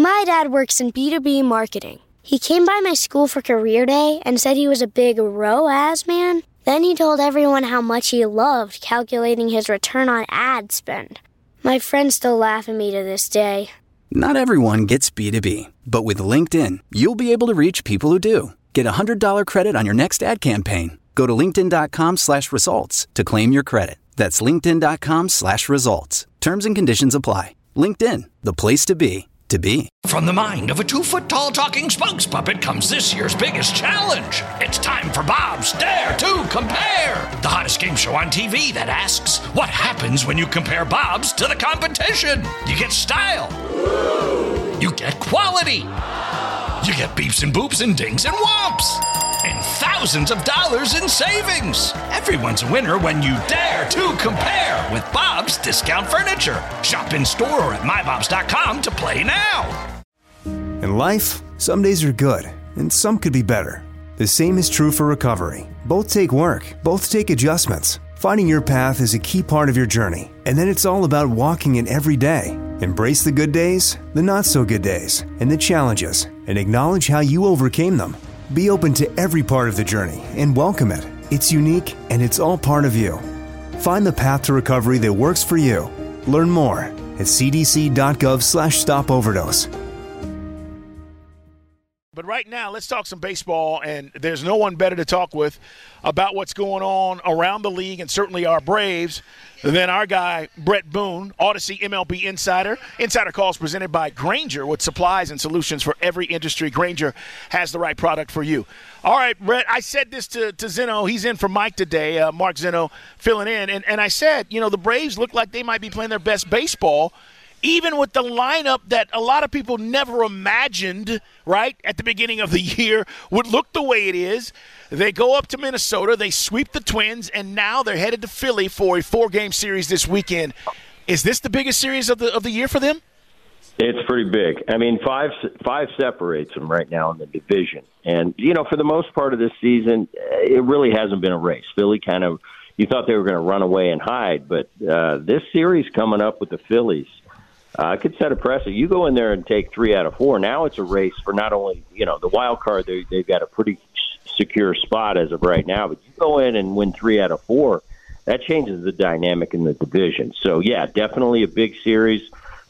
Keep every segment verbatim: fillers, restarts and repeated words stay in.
My dad works in B two B marketing. He came by my school for career day and said he was a big R O A S man. Then he told everyone how much he loved calculating his return on ad spend. My friends still laugh at me to this day. Not everyone gets B two B, but with LinkedIn, you'll be able to reach people who do. Get a one hundred dollars credit on your next ad campaign. Go to linkedin.com slash results to claim your credit. That's linkedin.com slash results. Terms and conditions apply. LinkedIn, the place to be, to be. From the mind of a two-foot-tall talking spokes puppet comes this year's biggest challenge. It's time for Bob's Dare to Compare, the hottest game show on T V that asks, what happens when you compare Bob's to the competition? You get style. You get quality. You get beeps and boops and dings and whomps. And thousands of dollars in savings. Everyone's a winner when you dare to compare with Bob's Discount Furniture. Shop in store or at my bobs dot com to play now. In life, some days are good, and some could be better. The same is true for recovery. Both take work, both take adjustments. Finding your path is a key part of your journey, and then it's all about walking it every day. Embrace the good days, the not-so-good days, and the challenges, and acknowledge how you overcame them. Be open to every part of the journey and welcome it. It's unique, and it's all part of you. Find the path to recovery that works for you. Learn more at cdc.gov slash stop overdose. But right now, let's talk some baseball, and there's no one better to talk with about what's going on around the league and certainly our Braves than our guy, Brett Boone, Odyssey M L B Insider. Insider Calls presented by Grainger with supplies and solutions for every industry. Grainger has the right product for you. All right, Brett, I said this to, to Zeno. He's in for Mike today, uh, Mark Zeno filling in. And, and I said, you know, the Braves look like they might be playing their best baseball, even with the lineup that a lot of people never imagined, right, at the beginning of the year would look the way it is. They go up to Minnesota, they sweep the Twins, and now they're headed to Philly for a four-game series this weekend. Is this the biggest series of the of the year for them? It's pretty big. I mean, five five separates them right now in the division. And, you know, for the most part of this season, it really hasn't been a race. Philly kind of, you thought they were going to run away and hide, but uh, this series coming up with the Phillies, Uh, it could set a precedent. You go in there and take three out of four. Now it's a race for not only, you know, the wild card, they, they've got a pretty secure spot as of right now, but you go in and win three out of four, that changes the dynamic in the division. So, yeah, definitely a big series.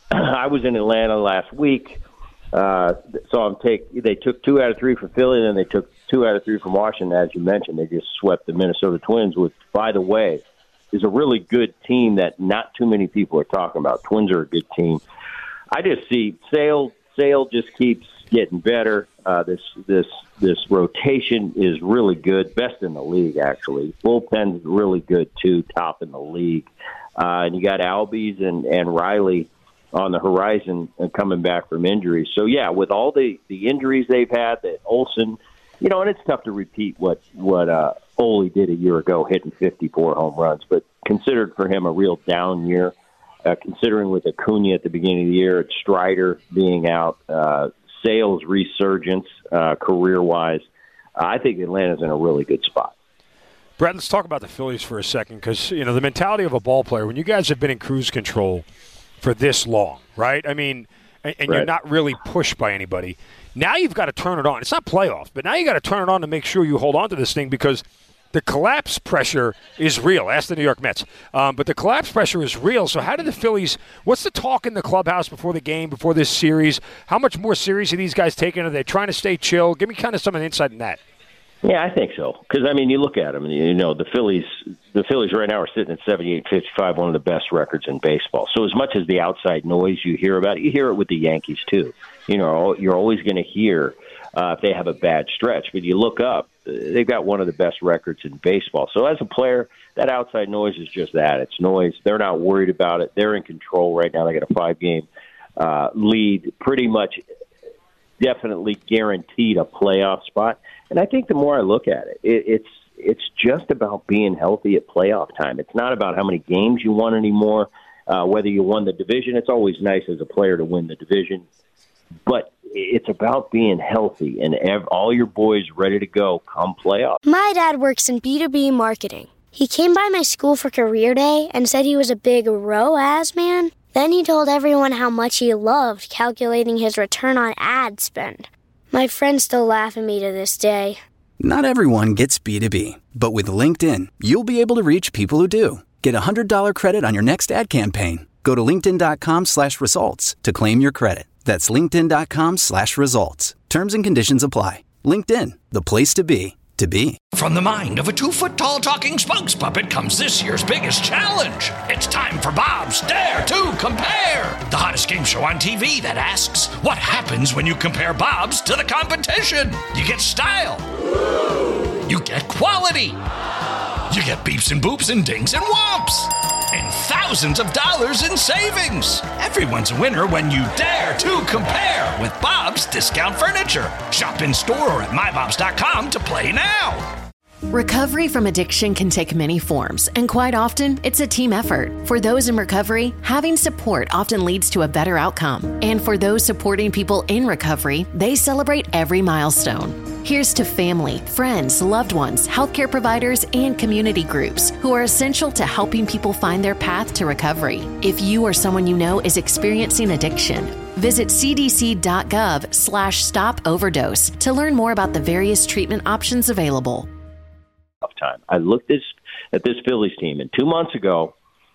I was in Atlanta last week. Uh, saw them take, they took two out of three from Philly, and then they took two out of three from Washington. As you mentioned, they just swept the Minnesota Twins, which, by the way, is a really good team that not too many people are talking about. Twins are a good team. I just see Sale. Sale just keeps getting better. Uh, this this this rotation is really good, best in the league actually. Bullpen's really good too, top in the league. Uh, and you got Albies and and Riley on the horizon and coming back from injuries. So yeah, with all the the injuries they've had, that Olsen, you know, and it's tough to repeat what what. Uh, Ole did a year ago, hitting fifty-four home runs, but considered for him a real down year, uh, considering with Acuna at the beginning of the year, Strider being out, uh, Sale's resurgence uh, career-wise, uh, I think Atlanta's in a really good spot. Brett, let's talk about the Phillies for a second because, you know, the mentality of a ball player, when you guys have been in cruise control for this long, right? I mean, and, and right. You're not really pushed by anybody. Now you've got to turn it on. It's not playoff, but now you got to turn it on to make sure you hold on to this thing because the collapse pressure is real. Ask the New York Mets. Um, but the collapse pressure is real. So how do the Phillies – what's the talk in the clubhouse before the game, before this series? How much more serious are these guys taking? Are they trying to stay chill? Give me kind of some insight in that. Yeah, I think so. Because, I mean, you look at them, and you know, the Phillies the Phillies right now are sitting at seventy-eight fifty-five, one of the best records in baseball. So as much as the outside noise you hear about, you hear it with the Yankees too. You know, you're always going to hear uh, if they have a bad stretch. But you look up, they've got one of the best records in baseball. So as a player, that outside noise is just that. It's noise. They're not worried about it. They're in control right now. They got a five-game uh, lead, pretty much definitely guaranteed a playoff spot. And I think the more I look at it, it it's it's just about being healthy at playoff time. It's not about how many games you won anymore, uh, whether you won the division. It's always nice as a player to win the division. But it's about being healthy and ev- all your boys ready to go come playoff. My dad works in B two B marketing. He came by my school for career day and said he was a big R O A S man. Then he told everyone how much he loved calculating his return on ad spend. My friends still laugh at me to this day. Not everyone gets B two B, but with LinkedIn, you'll be able to reach people who do. Get a one hundred dollars credit on your next ad campaign. Go to linkedin.com slash results to claim your credit. That's linkedin.com slash results. Terms and conditions apply. LinkedIn, the place to be, to be. From the mind of a two-foot-tall talking spokes puppet comes this year's biggest challenge. It's time for Bob's Dare to Compare, the hottest game show on T V that asks, what happens when you compare Bob's to the competition? You get style. You get quality. You get beeps and boops and dings and whomps. And thousands of dollars in savings. Everyone's a winner when you dare to compare with Bob's Discount Furniture. Shop in store or at my bobs dot com to play now. Recovery from addiction can take many forms, and quite often, it's a team effort. For those in recovery, having support often leads to a better outcome. And for those supporting people in recovery, they celebrate every milestone. Here's to family, friends, loved ones, healthcare providers, and community groups who are essential to helping people find their path to recovery. If you or someone you know is experiencing addiction, visit cdc.gov slash stop overdose to learn more about the various treatment options available. Time. I looked this, at this Phillies team, and two months ago,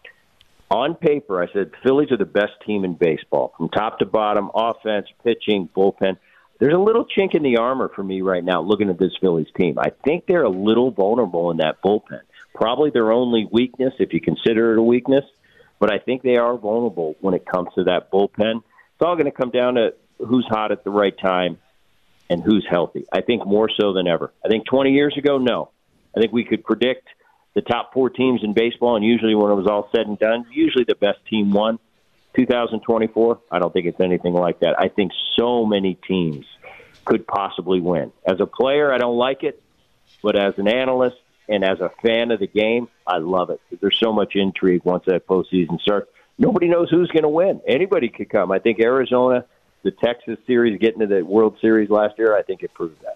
on paper, I said, Phillies are the best team in baseball, from top to bottom, offense, pitching, bullpen. There's a little chink in the armor for me right now looking at this Phillies team. I think they're a little vulnerable in that bullpen. Probably their only weakness, if you consider it a weakness, but I think they are vulnerable when it comes to that bullpen. It's all going to come down to who's hot at the right time and who's healthy. I think more so than ever. I think twenty years ago, no. I think we could predict the top four teams in baseball, and usually when it was all said and done, usually the best team won. two thousand twenty-four, I don't think it's anything like that. I think so many teams could possibly win. As a player, I don't like it, but as an analyst and as a fan of the game, I love it. There's so much intrigue once that postseason starts. Nobody knows who's going to win. Anybody could come. I think Arizona, the Texas series, getting to the World Series last year, I think it proved that.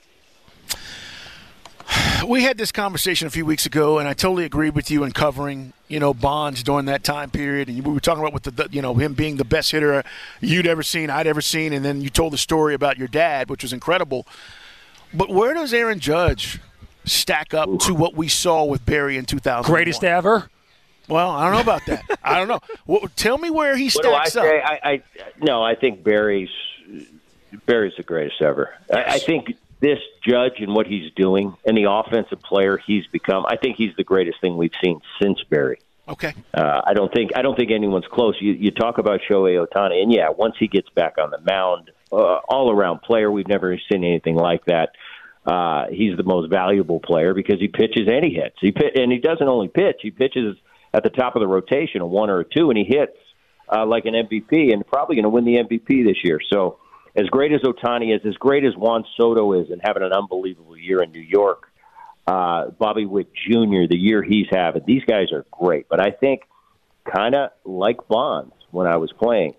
We had this conversation a few weeks ago, and I totally agreed with you in covering, you know, Bonds during that time period. And we were talking about with the, the, you know, him being the best hitter you'd ever seen, I'd ever seen, and then you told the story about your dad, which was incredible. But where does Aaron Judge stack up Ooh. to what we saw with Barry in two thousand one? Greatest ever? Well, I don't know about that. I don't know. Well, tell me where he stacks what do I up. Say? I, I no, I think Barry's Barry's the greatest ever. Yes. I, I think. This Judge and what he's doing and the offensive player he's become, I think he's the greatest thing we've seen since Barry. Okay. Uh, I don't think I don't think anyone's close. You, you talk about Shohei Ohtani, and yeah, once he gets back on the mound, uh, all around player, we've never seen anything like that. Uh, he's the most valuable player because he pitches and he hits. He pit, and he doesn't only pitch; he pitches at the top of the rotation, a one or a two, and he hits uh, like an M V P, and probably going to win the M V P this year. So. As great as Ohtani is, as great as Juan Soto is and having an unbelievable year in New York, uh, Bobby Witt Junior, the year he's having, these guys are great. But I think kind of like Bonds when I was playing,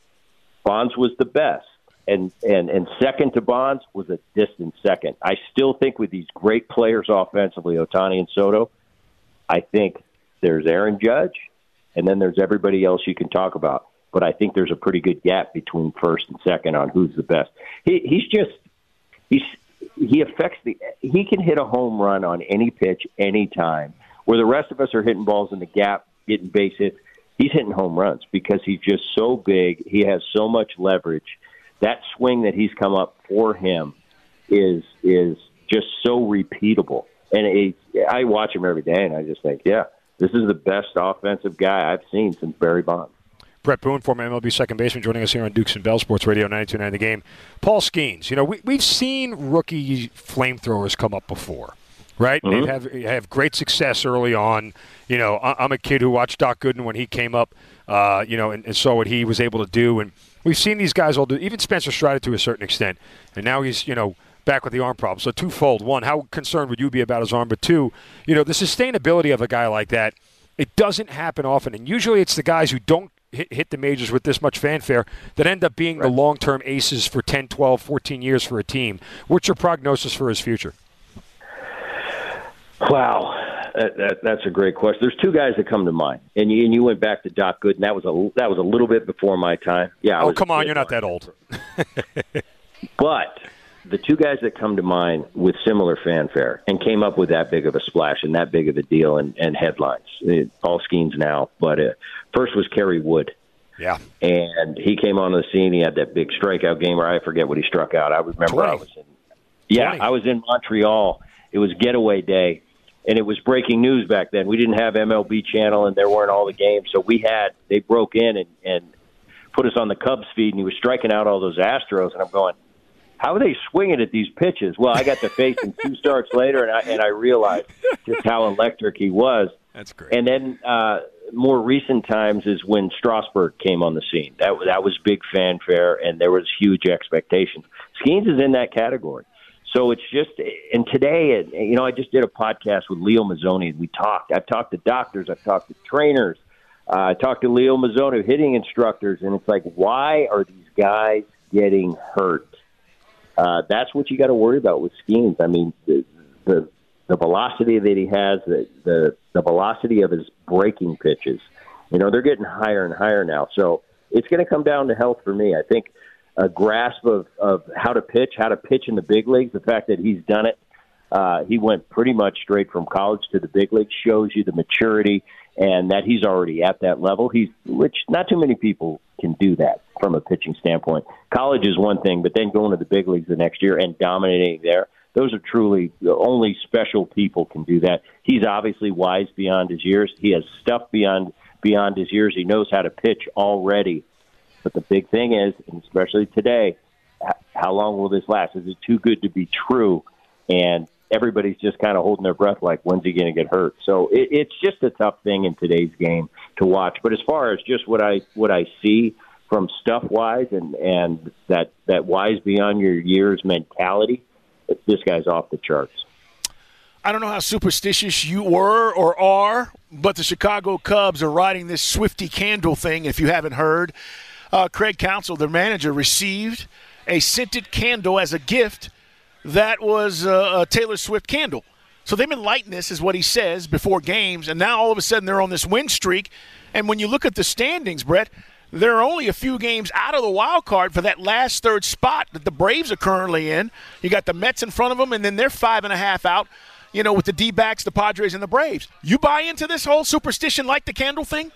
Bonds was the best. And, and, and second to Bonds was a distant second. I still think with these great players offensively, Ohtani and Soto, I think there's Aaron Judge, and then there's everybody else you can talk about. But I think there's a pretty good gap between first and second on who's the best. He, he's just he's he affects the he can hit a home run on any pitch, any time. Where the rest of us are hitting balls in the gap, getting base hits, he's hitting home runs because he's just so big. He has so much leverage. That swing that he's come up for him is is just so repeatable. And it, I watch him every day, and I just think, yeah, this is the best offensive guy I've seen since Barry Bonds. Brett Boone, former M L B second baseman, joining us here on Dukes and Bell Sports Radio ninety-two point nine The Game. Paul Skeens, you know, we, we've seen rookie flamethrowers come up before, right? Mm-hmm. They have have great success early on. You know, I'm a kid who watched Doc Gooden when he came up, uh, you know, and, and saw what he was able to do. And we've seen these guys all do, even Spencer Strider to a certain extent. And now he's, you know, back with the arm problem. So twofold. One, how concerned would you be about his arm? But two, you know, the sustainability of a guy like that, it doesn't happen often. And usually it's the guys who don't Hit, hit the majors with this much fanfare that end up being right. the long-term aces for ten, twelve, fourteen years for a team. What's your prognosis for his future? Wow. That, that, that's a great question. There's two guys that come to mind, and you, and you went back to Doc Gooden. That was a that was a little bit before my time. Yeah. I oh, come on, you're not that old. But the two guys that come to mind with similar fanfare and came up with that big of a splash and that big of a deal and, and headlines, it, all Skeens now, but uh, first was Kerry Wood. Yeah. And he came on the scene. He had that big strikeout game where I forget what he struck out. I remember twenty. I was in Yeah, twenty. I was in Montreal. It was getaway day, and it was breaking news back then. We didn't have M L B channel, and there weren't all the games. So we had – they broke in and, and put us on the Cubs feed, and he was striking out all those Astros. And I'm going, how are they swinging at these pitches? Well, I got to face him two starts later, and I, and I realized just how electric he was. That's great. And then uh, more recent times is when Strasburg came on the scene. That, that was big fanfare, and there was huge expectations. Skeens is in that category. So it's just, and today, you know, I just did a podcast with Leo Mazzoni, and we talked. I've talked to doctors, I've talked to trainers, uh, I talked to Leo Mazzoni, hitting instructors, and it's like, why are these guys getting hurt? Uh, that's what you got to worry about with Skeens. I mean, the, the the velocity that he has, the, the the velocity of his breaking pitches, you know, they're getting higher and higher now. So it's going to come down to health for me. I think a grasp of, of how to pitch, how to pitch in the big leagues, the fact that he's done it. Uh, he went pretty much straight from college to the big leagues, shows you the maturity and that he's already at that level. He's, which not too many people can do that from a pitching standpoint. College is one thing, but then going to the big leagues the next year and dominating there, those are truly only special people can do that. He's obviously wise beyond his years. He has stuff beyond beyond his years. He knows how to pitch already. But the big thing is, and especially today, how long will this last? Is it too good to be true? And everybody's just kind of holding their breath like, when's he going to get hurt? So it, it's just a tough thing in today's game to watch. But as far as just what I what I see from stuff-wise and, and that, that wise beyond your years mentality, this guy's off the charts. I don't know how superstitious you were or are, but the Chicago Cubs are riding this Swifty candle thing, if you haven't heard. Uh, Craig Counsell, their manager, received a scented candle as a gift that was uh, a Taylor Swift candle. So they've been lighting this, is what he says, before games, and now all of a sudden they're on this win streak. And when you look at the standings, Brett, they're only a few games out of the wild card for that last third spot that the Braves are currently in. You got the Mets in front of them, and then they're five and a half out, you know, with the D-backs, the Padres, and the Braves. You buy into this whole superstition like the candle thing?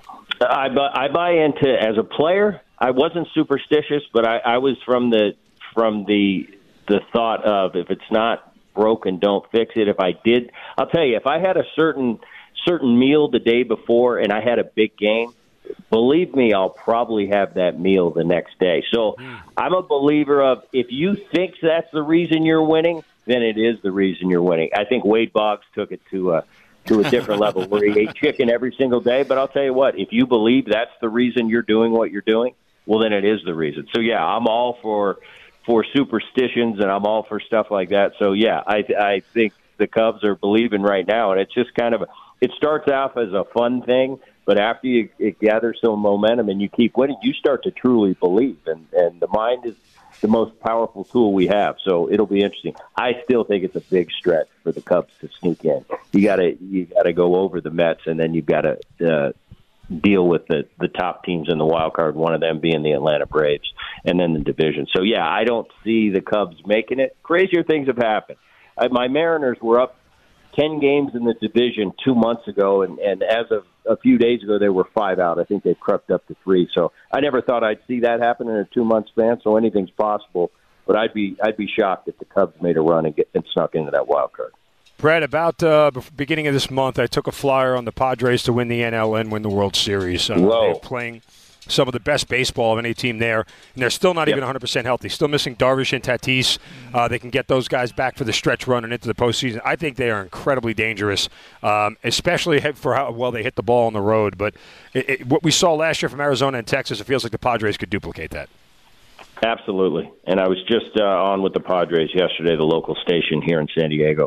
I buy, I buy into, as a player, I wasn't superstitious, but I, I was from the from the the thought of, if it's not broken, don't fix it. If I did, I'll tell you, if I had a certain certain meal the day before and I had a big game, believe me, I'll probably have that meal the next day. So mm. I'm a believer of, if you think that's the reason you're winning, then it is the reason you're winning. I think Wade Boggs took it to a to a different level where he ate chicken every single day. But I'll tell you what, if you believe that's the reason you're doing what you're doing, well, then it is the reason. So, yeah, I'm all for for superstitions, and I'm all for stuff like that. So, yeah, I I think the Cubs are believing right now, and it's just kind of – it starts off as a fun thing, but after you, it gathers some momentum and you keep winning, you start to truly believe. And, and the mind is the most powerful tool we have, so it'll be interesting. I still think it's a big stretch for the Cubs to sneak in. You got to you got to go over the Mets, and then you've got to uh, deal with the, the top teams in the wild card, one of them being the Atlanta Braves, and then the division. So, yeah, I don't see the Cubs making it. Crazier things have happened. I, my Mariners were up ten games in the division two months ago, and, and as of a few days ago, they were five out. I think they crept up to three. So I never thought I'd see that happen in a two-month span, so anything's possible. But I'd be I'd be shocked if the Cubs made a run and, get, and snuck into that wild card. Brett, about uh, beginning of this month, I took a flyer on the Padres to win the N L and win the World Series. Uh, they're playing some of the best baseball of any team there, and they're still not yep. even one hundred percent healthy. Still missing Darvish and Tatis. Uh, they can get those guys back for the stretch run and into the postseason. I think they are incredibly dangerous, um, especially for how well they hit the ball on the road. But it, it, what we saw last year from Arizona and Texas, it feels like the Padres could duplicate that. Absolutely. And I was just uh, on with the Padres yesterday, the local station here in San Diego.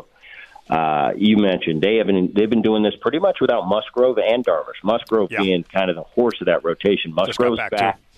Uh, you mentioned they have been, they've been doing this pretty much without Musgrove and Darvish. Musgrove yeah. being kind of the horse of that rotation. Musgrove's back. back. Yeah.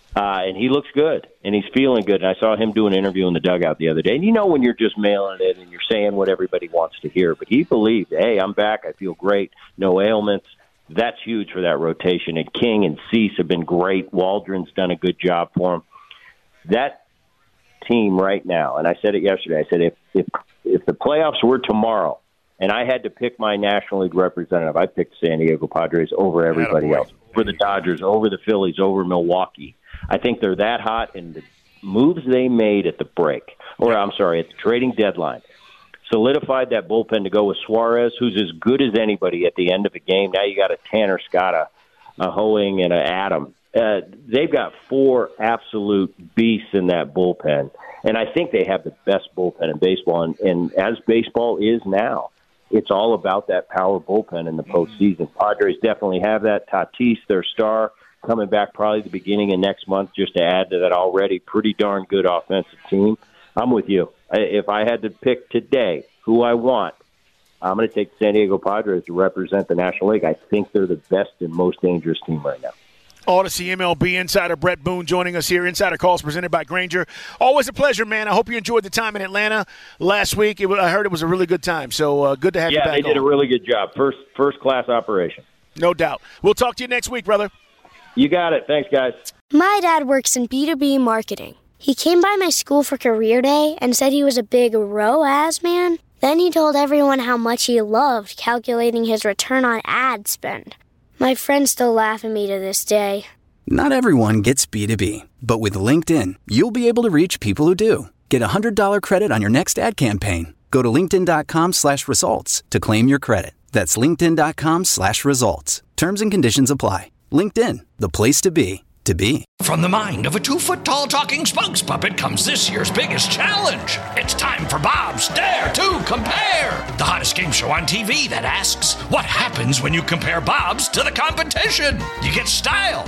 Uh, and he looks good, and he's feeling good. And I saw him do an interview in the dugout the other day. And you know when you're just mailing it and you're saying what everybody wants to hear. But he believed, hey, I'm back. I feel great. No ailments. That's huge for that rotation. And King and Cease have been great. Waldron's done a good job for him. That team right now, and I said it yesterday, I said if if if the playoffs were tomorrow and I had to pick my National League representative, I picked San Diego Padres over everybody else, over the Dodgers, over the Phillies, over Milwaukee. I think they're that hot, and the moves they made at the break, or I'm sorry, at the trading deadline, solidified that bullpen to go with Suarez, who's as good as anybody at the end of a game. Now you got a Tanner Scott, a, a Hoeing, and a Adam. Uh, they've got four absolute beasts in that bullpen, and I think they have the best bullpen in baseball. And, and as baseball is now, it's all about that power bullpen in the postseason. Padres definitely have that. Tatis, their star, coming back probably the beginning of next month just to add to that already pretty darn good offensive team. I'm with you. If I had to pick today who I want, I'm going to take the San Diego Padres to represent the National League. I think they're the best and most dangerous team right now. Odyssey M L B insider Brett Boone joining us here. Insider Calls presented by Grainger. Always a pleasure, man. I hope you enjoyed the time in Atlanta last week. It, I heard it was a really good time, so uh, good to have yeah, you back Yeah, they did on. a really good job. First, first-class operation. No doubt. We'll talk to you next week, brother. You got it. Thanks, guys. My dad works in B two B marketing. He came by my school for career day and said he was a big R O A S man. Then he told everyone how much he loved calculating his return on ad spend. My friends still laugh at me to this day. Not everyone gets B two B, but with LinkedIn, you'll be able to reach people who do. Get a one hundred dollars credit on your next ad campaign. Go to linkedin.com slash results to claim your credit. That's linkedin.com slash results. Terms and conditions apply. LinkedIn, the place to be, to be. From the mind of a two-foot-tall talking spokes puppet comes this year's biggest challenge. It's time for Bob's Dare to Compare, the hottest game show on T V that asks, what happens when you compare Bob's to the competition? You get style.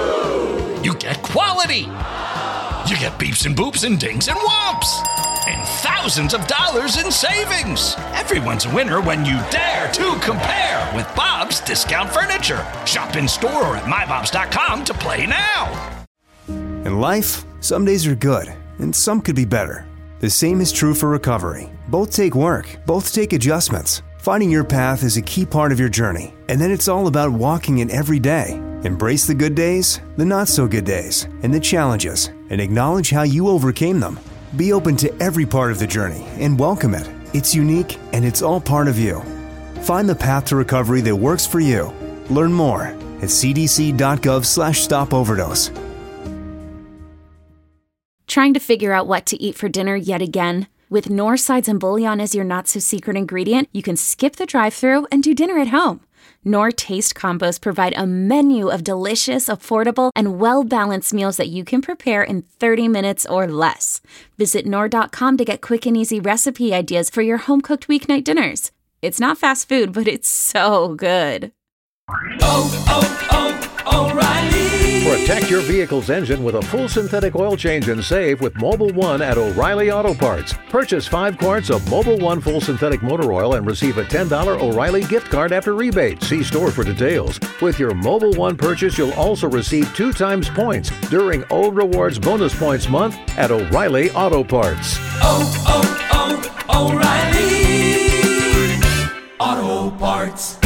You get quality. You get beeps and boops and dings and whomps. And thousands of dollars in savings. Everyone's a winner when you dare to compare with Bob's Discount Furniture. Shop in store or at my bobs dot com to play now. In life, some days are good, and some could be better. The same is true for recovery. Both take work, both take adjustments. Finding your path is a key part of your journey, and then it's all about walking it every day. Embrace the good days, the not-so-good days, and the challenges, and acknowledge how you overcame them. Be open to every part of the journey and welcome it. It's unique, and it's all part of you. Find the path to recovery that works for you. Learn more at cdc.gov slash stop overdose. Trying to figure out what to eat for dinner yet again? With Knorr sides and bouillon as your not-so-secret ingredient, you can skip the drive-thru and do dinner at home. Knorr Taste Combos provide a menu of delicious, affordable, and well-balanced meals that you can prepare in thirty minutes or less. Visit Knorr dot com to get quick and easy recipe ideas for your home-cooked weeknight dinners. It's not fast food, but it's so good. Oh, oh, oh, O'Reilly. Protect your vehicle's engine with a full synthetic oil change and save with Mobil one at O'Reilly Auto Parts. Purchase five quarts of Mobil one full synthetic motor oil and receive a ten dollars O'Reilly gift card after rebate. See store for details. With your Mobil one purchase, you'll also receive two times points during O Rewards Bonus Points Month at O'Reilly Auto Parts. Oh, oh, oh, O'Reilly Auto Parts.